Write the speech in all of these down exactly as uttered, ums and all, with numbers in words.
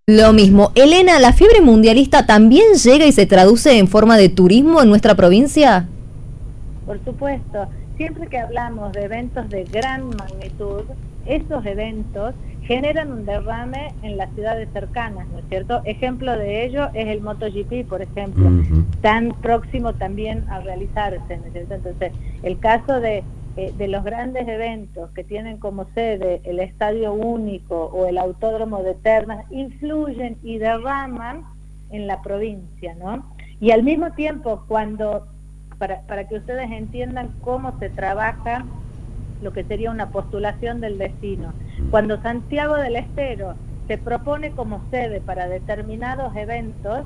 Lo mismo. Elena, ¿la fiebre mundialista también llega y se traduce en forma de turismo en nuestra provincia? Por supuesto, siempre que hablamos de eventos de gran magnitud, esos eventos generan un derrame en las ciudades cercanas, ¿no es cierto? Ejemplo de ello es el MotoGP, por ejemplo, uh-huh. tan próximo también a realizarse, ¿no es cierto? Entonces, el caso de, eh, de los grandes eventos que tienen como sede el Estadio Único o el Autódromo de Termas, influyen y derraman en la provincia, ¿no? Y al mismo tiempo, cuando, para, para que ustedes entiendan cómo se trabaja lo que sería una postulación del destino. Cuando Santiago del Estero se propone como sede para determinados eventos,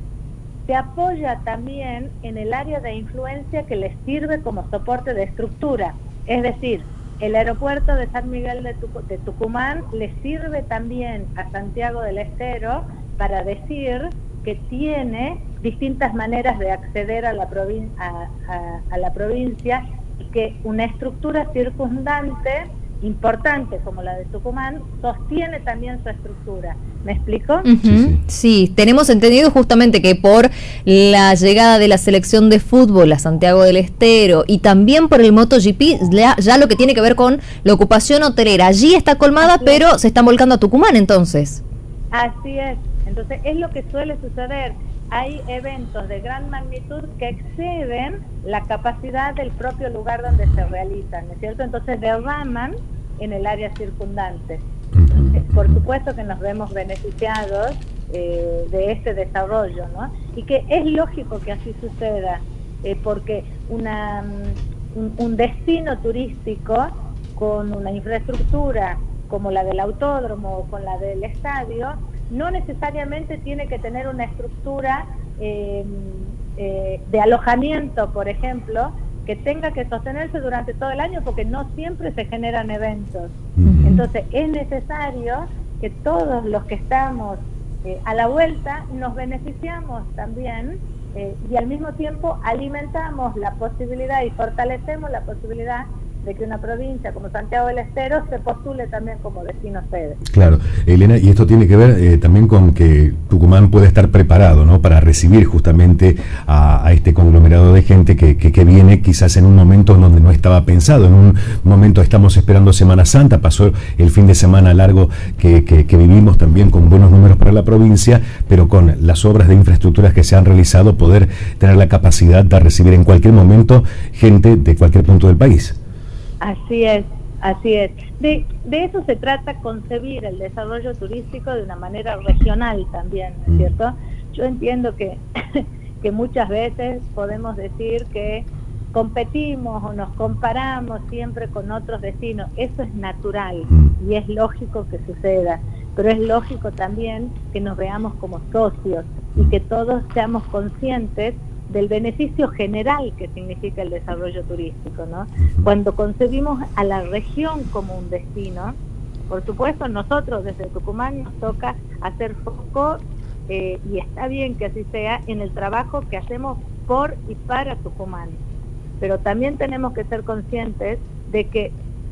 se apoya también en el área de influencia que les sirve como soporte de estructura. Es decir, el aeropuerto de San Miguel de, Tuc- de Tucumán le sirve también a Santiago del Estero para decir que tiene distintas maneras de acceder a la, provin- a, a, a la provincia, y que una estructura circundante importante como la de Tucumán sostiene también su estructura. ¿Me explico? Uh-huh. Sí, sí. Sí, tenemos entendido justamente que por la llegada de la selección de fútbol a Santiago del Estero y también por el MotoGP, ya, ya lo que tiene que ver con la ocupación hotelera, allí está colmada, Así pero es. se están volcando a Tucumán entonces. Así es. Entonces es lo que suele suceder. Hay eventos de gran magnitud que exceden la capacidad del propio lugar donde se realizan, ¿no es cierto? Entonces derraman en el área circundante. Entonces, por supuesto que nos vemos beneficiados eh, de este desarrollo, ¿no? Y que es lógico que así suceda, eh, porque una, un, un destino turístico con una infraestructura como la del autódromo o con la del estadio, no necesariamente tiene que tener una estructura eh, eh, de alojamiento, por ejemplo, que tenga que sostenerse durante todo el año, porque no siempre se generan eventos. Uh-huh. Entonces es necesario que todos los que estamos eh, a la vuelta nos beneficiamos también eh, y al mismo tiempo alimentamos la posibilidad y fortalecemos la posibilidad de que una provincia como Santiago del Estero se postule también como destino sede. Claro, Elena, y esto tiene que ver eh, también con que Tucumán puede estar preparado, ¿no?, para recibir justamente a, a este conglomerado de gente que, que, que viene quizás en un momento donde no estaba pensado. En un momento estamos esperando Semana Santa, pasó el fin de semana largo que, que, que vivimos también con buenos números para la provincia, pero con las obras de infraestructuras que se han realizado, poder tener la capacidad de recibir en cualquier momento gente de cualquier punto del país. Así es, así es. De, de eso se trata, concebir el desarrollo turístico de una manera regional también, ¿no es cierto? Yo entiendo que, que muchas veces podemos decir que competimos o nos comparamos siempre con otros destinos. Eso es natural y es lógico que suceda, pero es lógico también que nos veamos como socios y que todos seamos conscientes del beneficio general que significa el desarrollo turístico, ¿no? Cuando concebimos a la región como un destino, por supuesto nosotros desde Tucumán nos toca hacer foco, eh, y está bien que así sea, en el trabajo que hacemos por y para Tucumán, pero también tenemos que ser conscientes de que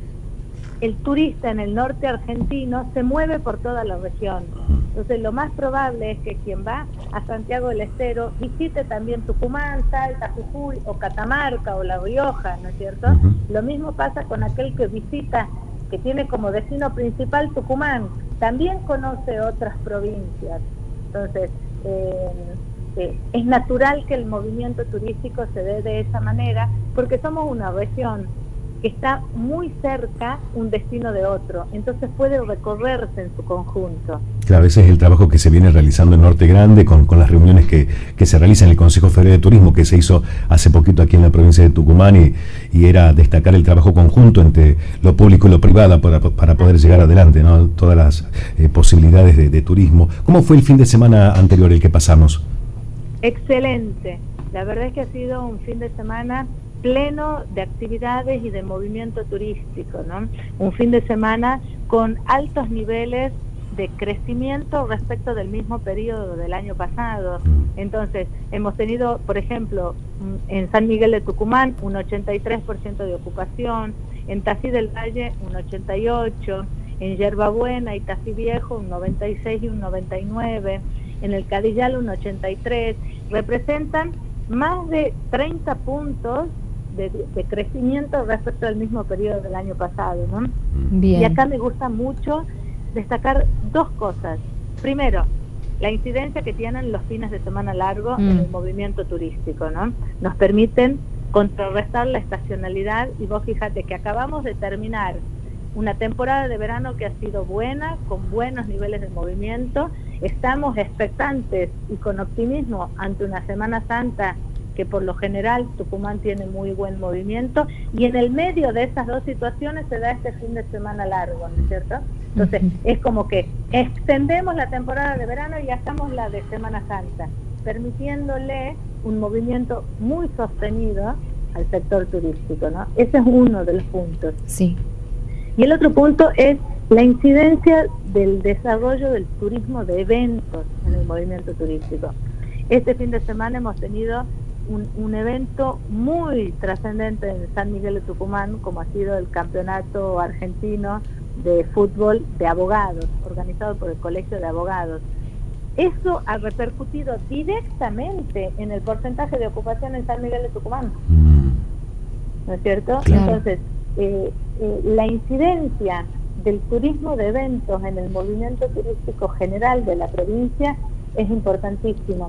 el turista en el norte argentino se mueve por toda la región. Entonces lo más probable es que quien va a Santiago del Estero visite también Tucumán, Salta, Jujuy o Catamarca o La Rioja, ¿no es cierto? Uh-huh. Lo mismo pasa con aquel que visita, que tiene como destino principal Tucumán, también conoce otras provincias. Entonces eh, eh, es natural que el movimiento turístico se dé de esa manera, porque somos una región que está muy cerca un destino de otro, entonces puede recorrerse en su conjunto. Claro, ese es el trabajo que se viene realizando en Norte Grande con, con las reuniones que, que se realizan en el Consejo Federal de Turismo, que se hizo hace poquito aquí en la provincia de Tucumán, y, y era destacar el trabajo conjunto entre lo público y lo privado para, para poder llegar adelante, ¿no?, todas las eh, posibilidades de, de turismo. ¿Cómo fue el fin de semana anterior, el que pasamos? Excelente, la verdad es que ha sido un fin de semana pleno de actividades y de movimiento turístico, ¿no? Un fin de semana con altos niveles de crecimiento respecto del mismo periodo del año pasado. Entonces, hemos tenido, por ejemplo, en San Miguel de Tucumán un ochenta y tres por ciento de ocupación, en Tafí del Valle un ochenta y ocho por ciento, en Yerbabuena y Tafí Viejo un noventa y seis y un noventa y nueve, en el Cadillal un ochenta y tres, representan más de treinta puntos de, de crecimiento respecto al mismo periodo del año pasado, ¿no? Bien. Y acá me gusta mucho destacar dos cosas. Primero, la incidencia que tienen los fines de semana largos mm. en el movimiento turístico, ¿no? Nos permiten contrarrestar la estacionalidad, y vos fíjate que acabamos de terminar una temporada de verano que ha sido buena, con buenos niveles de movimiento. Estamos expectantes y con optimismo ante una Semana Santa que por lo general Tucumán tiene muy buen movimiento, y en el medio de esas dos situaciones se da este fin de semana largo, ¿no es cierto? Entonces, uh-huh. es como que extendemos la temporada de verano y hacemos la de Semana Santa, permitiéndole un movimiento muy sostenido al sector turístico, ¿no? Ese es uno de los puntos. Sí. Y el otro punto es la incidencia del desarrollo del turismo de eventos en el movimiento turístico. Este fin de semana hemos tenido un, un evento muy trascendente en San Miguel de Tucumán, como ha sido el Campeonato Argentino de Fútbol de Abogados, organizado por el Colegio de Abogados. Eso ha repercutido directamente en el porcentaje de ocupación en San Miguel de Tucumán, ¿no es cierto? Claro. Entonces, eh, eh, la incidencia del turismo de eventos en el movimiento turístico general de la provincia es importantísimo.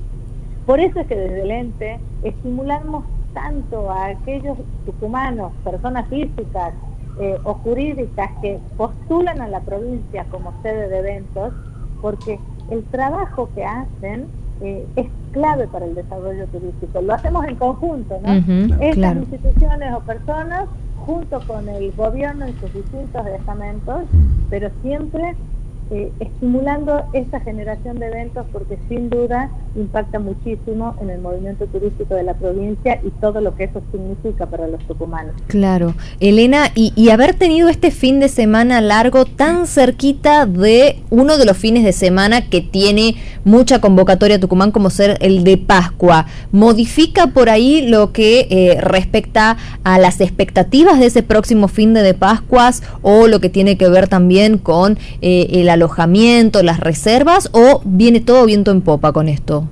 Por eso es que desde el ente estimulamos tanto a aquellos tucumanos, personas físicas eh, o jurídicas que postulan a la provincia como sede de eventos, porque el trabajo que hacen eh, es clave para el desarrollo turístico. Lo hacemos en conjunto, ¿no? Uh-huh, Estas claro. instituciones o personas, junto con el gobierno en sus distintos estamentos, pero siempre eh, estimulando esta generación de eventos, porque sin duda impacta muchísimo en el movimiento turístico de la provincia y todo lo que eso significa para los tucumanos. Claro. Elena, y, y haber tenido este fin de semana largo tan cerquita de uno de los fines de semana que tiene mucha convocatoria Tucumán, como ser el de Pascua, ¿modifica por ahí lo que eh, respecta a las expectativas de ese próximo fin de, de Pascuas, o lo que tiene que ver también con eh, el alojamiento, las reservas, o viene todo viento en popa con esto?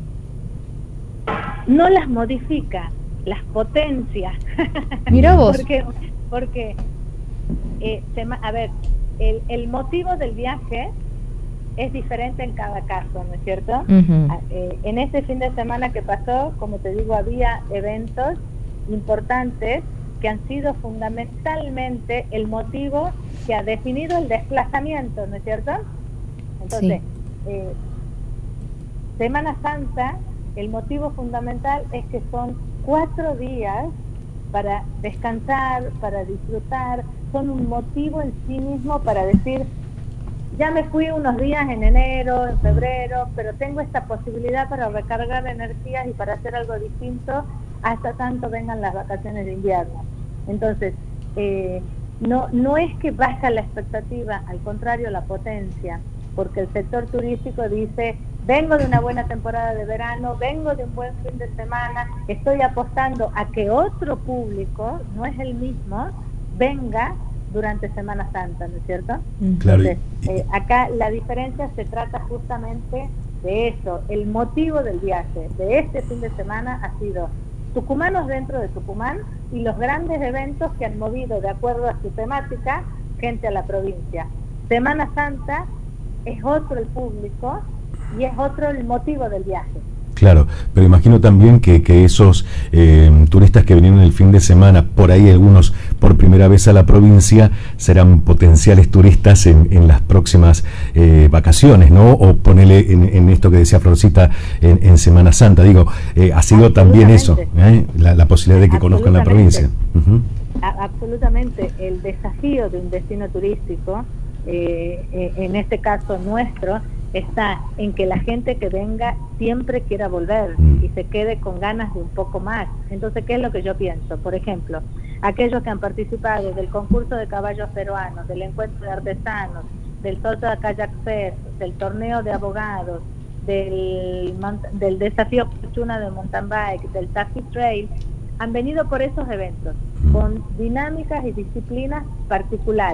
No las modifica, las potencia. Mira vos. porque, porque eh, se, a ver, el, el motivo del viaje es diferente en cada caso, ¿no es cierto? Uh-huh. Eh, en este fin de semana que pasó, como te digo, había eventos importantes que han sido fundamentalmente el motivo que ha definido el desplazamiento, ¿no es cierto? Entonces, sí. eh, Semana Santa, el motivo fundamental es que son cuatro días para descansar, para disfrutar, son un motivo en sí mismo para decir, ya me fui unos días en enero, en febrero, pero tengo esta posibilidad para recargar energías y para hacer algo distinto hasta tanto vengan las vacaciones de invierno. Entonces, eh, no, no es que baja la expectativa, al contrario, la potencia, porque el sector turístico dice, vengo de una buena temporada de verano, vengo de un buen fin de semana, estoy apostando a que otro público, no es el mismo, venga durante Semana Santa, ¿no es cierto? Claro. Entonces, eh, acá la diferencia se trata justamente de eso. El motivo del viaje de este fin de semana ha sido tucumanos dentro de Tucumán y los grandes eventos que han movido, de acuerdo a su temática, gente a la provincia. Semana Santa es otro el público y es otro el motivo del viaje. Claro, pero imagino también que, que esos eh, turistas que vinieron el fin de semana, por ahí algunos por primera vez a la provincia, serán potenciales turistas en, en las próximas eh, vacaciones, ¿no? O ponele en, en esto que decía Florcita, en, en Semana Santa. Digo, eh, ha sido también eso, ¿eh? la, la posibilidad de que conozcan la provincia. Uh-huh. A, absolutamente, el desafío de un destino turístico, eh, eh, en este caso nuestro, está en que la gente que venga siempre quiera volver y se quede con ganas de un poco más. Entonces, ¿qué es lo que yo pienso? Por ejemplo, aquellos que han participado del concurso de caballos peruanos, del encuentro de artesanos, del Sota Kayak Fest, del torneo de abogados, del, del desafío Fortuna de mountain bike, del Taxi Trail, han venido por esos eventos, con dinámicas y disciplinas particulares.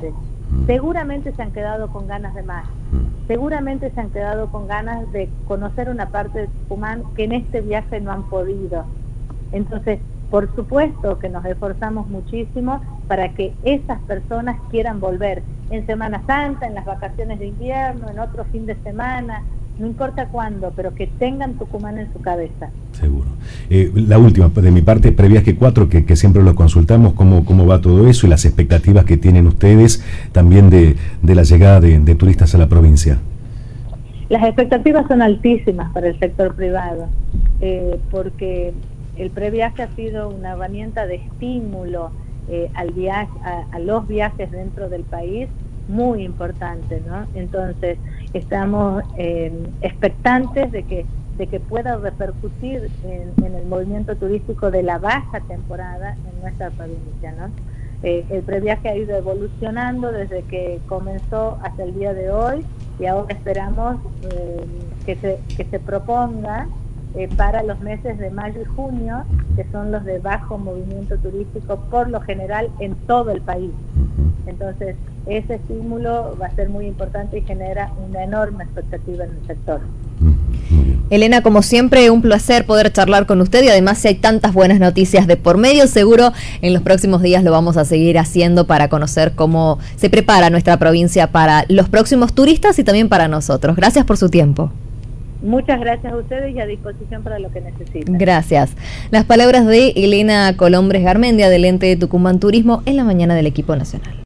seguramente se han quedado con ganas de más, seguramente se han quedado con ganas de conocer una parte de Tucumán que en este viaje no han podido. Entonces, por supuesto que nos esforzamos muchísimo para que esas personas quieran volver en Semana Santa, en las vacaciones de invierno, en otro fin de semana, no importa cuándo, pero que tengan Tucumán en su cabeza. Seguro. Eh, la última, de mi parte, Previaje cuatro, que, que siempre lo consultamos, cómo, cómo va todo eso y las expectativas que tienen ustedes también de, de la llegada de, de turistas a la provincia. Las expectativas son altísimas para el sector privado, eh, porque el previaje ha sido una herramienta de estímulo eh, al viaje, a, a los viajes dentro del país, muy importante, ¿no? Entonces, estamos eh, expectantes de que, de que pueda repercutir en, en el movimiento turístico de la baja temporada en nuestra provincia, ¿no? Eh, el previaje ha ido evolucionando desde que comenzó hasta el día de hoy y ahora esperamos eh, que, se, que se proponga eh, para los meses de mayo y junio, que son los de bajo movimiento turístico por lo general en todo el país. Entonces, ese estímulo va a ser muy importante y genera una enorme expectativa en el sector. Elena, como siempre, un placer poder charlar con usted y además si hay tantas buenas noticias de por medio, seguro en los próximos días lo vamos a seguir haciendo para conocer cómo se prepara nuestra provincia para los próximos turistas y también para nosotros. Gracias por su tiempo. Muchas gracias a ustedes y a disposición para lo que necesiten. Gracias. Las palabras de Elena Colombres Garmendia del ente de Tucumán Turismo en la mañana del equipo nacional.